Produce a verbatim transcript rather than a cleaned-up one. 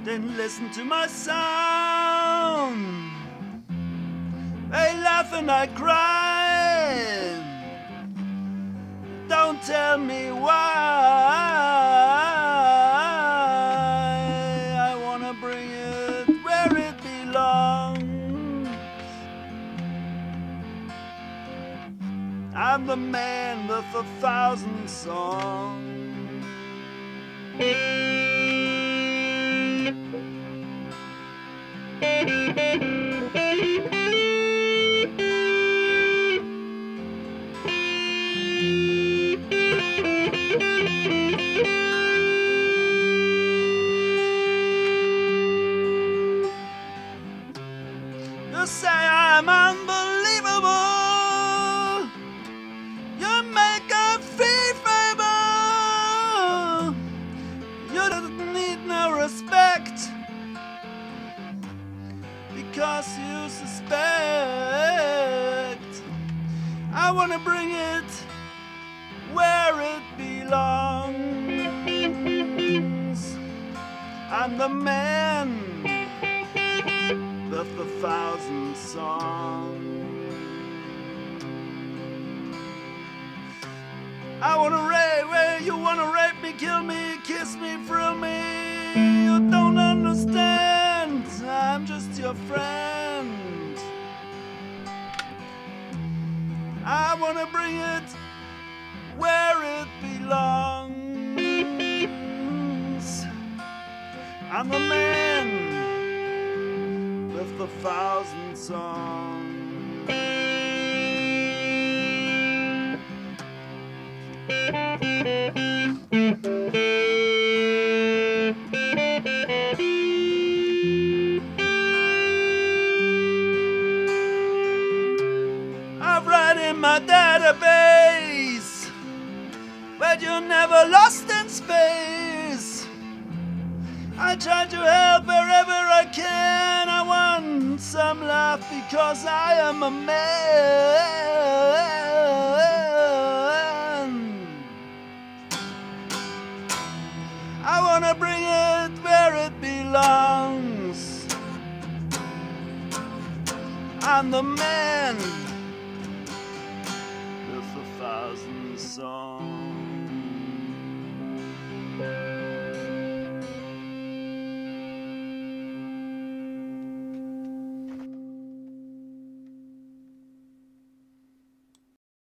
didn't listen to my song. They laugh and I cry. Don't tell me why. I wanna bring it where it belongs. I'm the man with a thousand songs. You say I'm unbelievable. You make a fee fable. You don't need no respect because you suspect. I wanna bring it where it belongs. I'm the man with a thousand songs. I wanna rape, where you wanna rape me, kill me, kiss me, thrill me. You don't understand, I'm just your friend. I wanna bring it where it belongs. I'm the man with a thousand songs. I've read in my database but you're never lost in space. I try to help wherever I can. I want some love because I am a man. I wanna bring it where it belongs. I'm the man